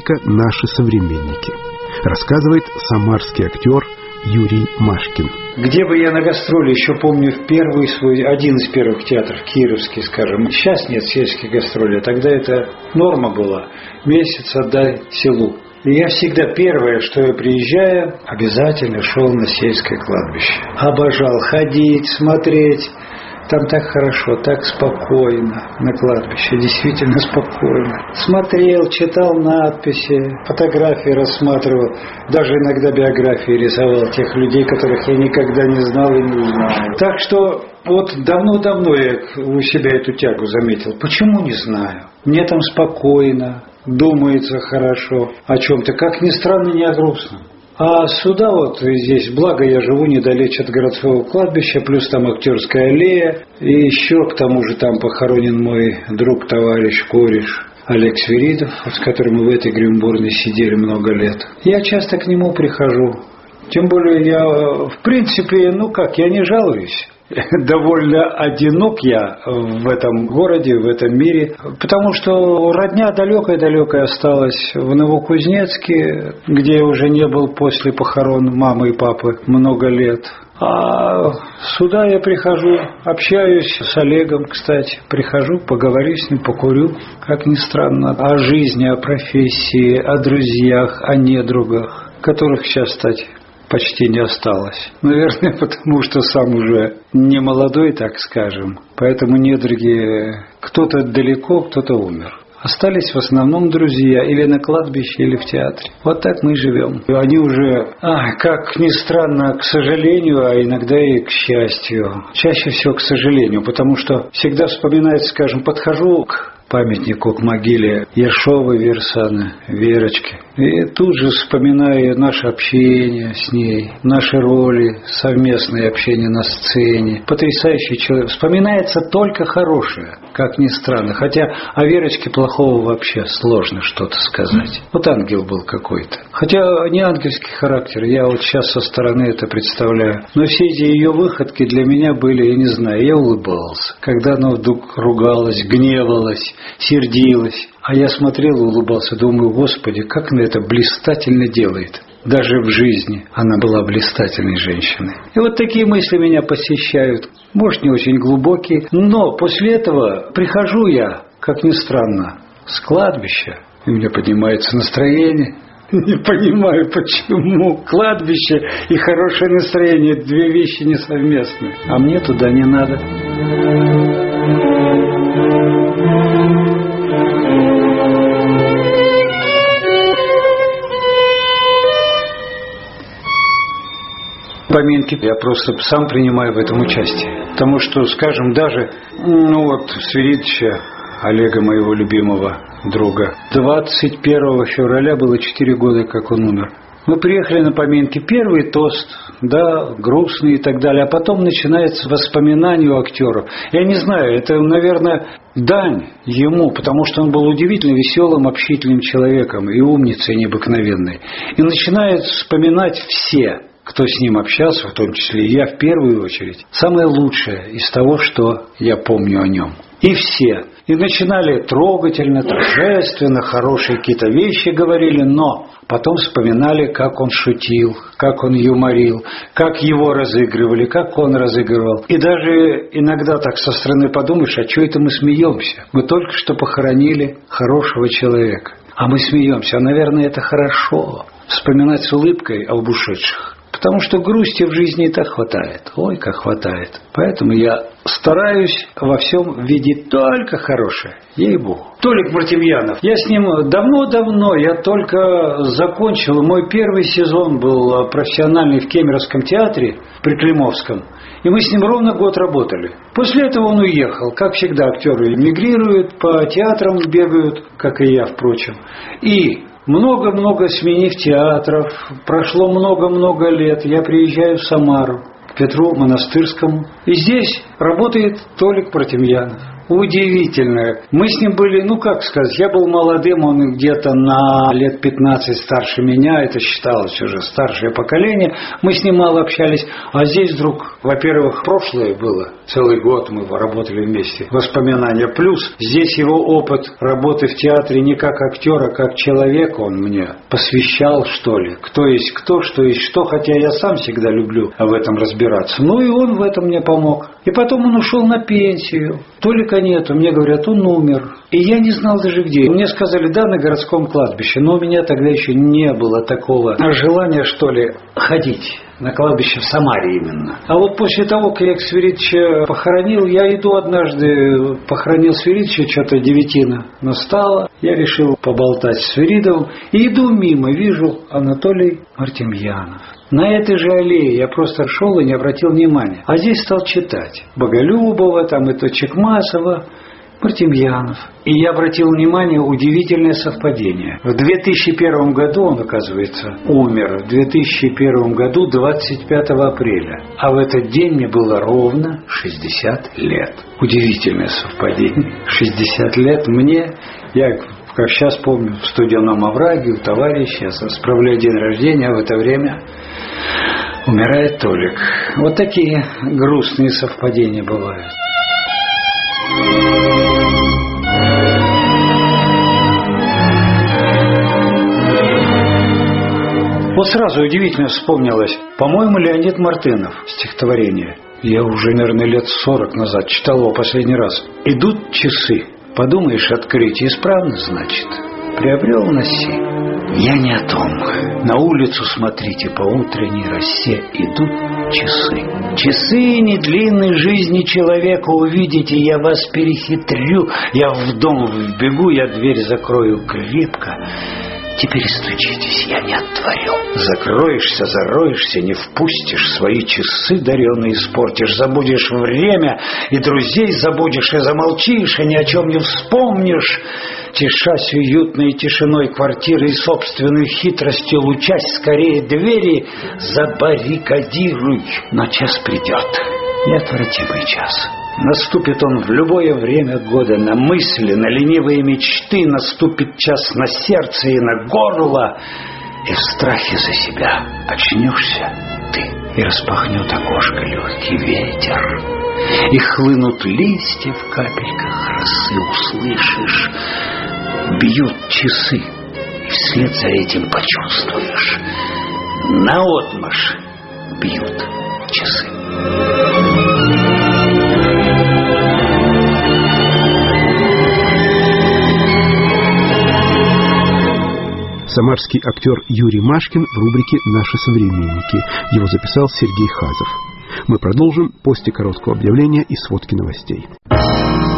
только наши современники, рассказывает самарский актер Юрий Машкин. Где бы я на гастроли, еще помню один из первых театров, кировский, скажем. Сейчас нет сельских гастролей, тогда это норма была. Месяц отдай селу. И я всегда первое, что я приезжаю, обязательно шел на сельское кладбище. Обожал ходить, смотреть. Там так хорошо, так спокойно на кладбище, действительно спокойно. Смотрел, читал надписи, фотографии рассматривал, даже иногда биографии рисовал тех людей, которых я никогда не знал и не узнал. Так что вот давно-давно я у себя эту тягу заметил. Почему, не знаю. Мне там спокойно, думается хорошо о чем-то, как ни странно, не о грустном. А сюда вот здесь, благо я живу недалече от городского кладбища, плюс там Актерская аллея, и еще к тому же там похоронен мой друг, товарищ, кореш Олег Свиридов, с которым мы в этой гримуборной сидели много лет. Я часто к нему прихожу. Тем более я, в принципе, я не жалуюсь. Довольно одинок я в этом городе, в этом мире, потому что родня далекая осталась в Новокузнецке, где я уже не был после похорон мамы и папы много лет. А сюда я прихожу, общаюсь с Олегом, кстати, прихожу, поговорю с ним, покурю, как ни странно, о жизни, о профессии, о друзьях, о недругах, которых сейчас, кстати, почти не осталось. Наверное, потому что сам уже не молодой, так скажем. Поэтому недруги, кто-то далеко, кто-то умер. Остались в основном друзья или на кладбище, или в театре. Вот так мы и живем. Они уже, как ни странно, к сожалению, а иногда и к счастью. Чаще всего к сожалению, потому что всегда вспоминается, скажем, подхожу к памятнику, к могиле Ершовой Версаны, Верочки. И тут же вспоминаю наше общение с ней, наши роли, совместное общение на сцене. Потрясающий человек. Вспоминается только хорошее, как ни странно. Хотя о Верочке плохого вообще сложно что-то сказать. Вот ангел был какой-то. Хотя не ангельский характер, я вот сейчас со стороны это представляю. Но все эти ее выходки для меня были, я не знаю, я улыбался. Когда она вдруг ругалась, гневалась, сердилась. А я смотрел и улыбался, думаю, Господи, как она это блистательно делает. Даже в жизни она была блистательной женщиной. И вот такие мысли меня посещают. Может, не очень глубокие, но после этого прихожу я, как ни странно, с кладбища, и у меня поднимается настроение. Не понимаю, почему. Кладбище и хорошее настроение – две вещи несовместны. А мне туда не надо. Поминки я просто сам принимаю в этом участие. Потому что, скажем, даже Свиридовича, Олега, моего любимого друга, 21 февраля было 4 года, как он умер. Мы приехали на поминки, первый тост, грустный и так далее, а потом начинается воспоминание у актеров. Я не знаю, это, наверное, дань ему, потому что он был удивительно веселым, общительным человеком и умницей необыкновенной. И начинают вспоминать все, кто с ним общался, в том числе и я в первую очередь, самое лучшее из того, что я помню о нем. И все. И начинали трогательно, торжественно, хорошие какие-то вещи говорили, но потом вспоминали, как он шутил, как он юморил, как его разыгрывали, как он разыгрывал. И даже иногда так со стороны подумаешь, а что это мы смеемся? Мы только что похоронили хорошего человека. А мы смеемся. А, наверное, это хорошо. Вспоминать с улыбкой об ушедших. Потому что грусти в жизни и так хватает. Ой, как хватает. Поэтому я стараюсь во всем видеть только хорошее. Ей-богу. Толик Мартемьянов. Я с ним давно-давно, я только закончил. Мой первый сезон был профессиональный в Кемеровском театре, при Климовском. И мы с ним ровно год работали. После этого он уехал. Как всегда, актеры эмигрируют, по театрам бегают, как и я, впрочем. И много-много сменив театров, прошло много-много лет, я приезжаю в Самару, к Петру Монастырскому, и здесь работает Толик Мартемьянов. Удивительно. Мы с ним были, я был молодым, он где-то на лет 15 старше меня, это считалось уже старшее поколение. Мы с ним мало общались, а здесь вдруг, во-первых, прошлое было, целый год мы работали вместе, воспоминания, плюс здесь его опыт работы в театре не как актера, как человека он мне посвящал, что ли, кто есть кто, что есть что, хотя я сам всегда люблю в этом разбираться. И он в этом мне помог. И потом он ушел на пенсию. Толика нету. Мне говорят, он умер. И я не знал даже где. Мне сказали, да, на городском кладбище. Но у меня тогда еще не было такого желания, что ли, ходить на кладбище в Самаре именно. А вот после того, как я Свиридовича похоронил, я иду однажды, похоронил Свиридовича, что-то девятина настала. Я решил поболтать с Свиридовым. И иду мимо, вижу Анатолий Мартемьянов. На этой же аллее я просто шел и не обратил внимания. А здесь стал читать. Боголюбова, там это Чекмасова, Мартемьянов. И я обратил внимание, удивительное совпадение. В 2001 году он, оказывается, умер. В 2001 году 25 апреля. А в этот день мне было ровно 60 лет. Удивительное совпадение. 60 лет мне, я как сейчас помню, в Студенном овраге у товарища, справляю день рождения, а в это время умирает Толик. Вот такие грустные совпадения бывают. Вот сразу удивительно вспомнилось, по-моему, Леонид Мартынов, стихотворение. Я уже, наверное, лет 40 назад читал его последний раз. Идут часы. Подумаешь, открытие исправно, значит. Приобрел носи. Я не о том. На улицу смотрите, по утренней росе идут часы. Часы недлинной жизни человека. Увидите, я вас перехитрю. Я в дом вбегу, я дверь закрою крепко. Теперь стучитесь, я не отворю. Закроешься, зароешься, не впустишь. Свои часы дареные испортишь. Забудешь время, и друзей забудешь, и замолчишь, и ни о чем не вспомнишь. Тишась уютной тишиной квартиры и собственной хитростью, лучась скорее двери, забаррикадируй. Но час придет, неотвратимый час. Наступит он в любое время года, на мысли, на ленивые мечты. Наступит час на сердце и на горло, и в страхе за себя очнешься ты. И распахнет окошко легкий ветер, и хлынут листья в капельках росы. Услышишь, бьют часы, и вслед за этим почувствуешь, наотмашь бьют часы. Самарский актер Юрий Машкин в рубрике «Наши современники». Его записал Сергей Хазов. Мы продолжим после короткого объявления и сводки новостей.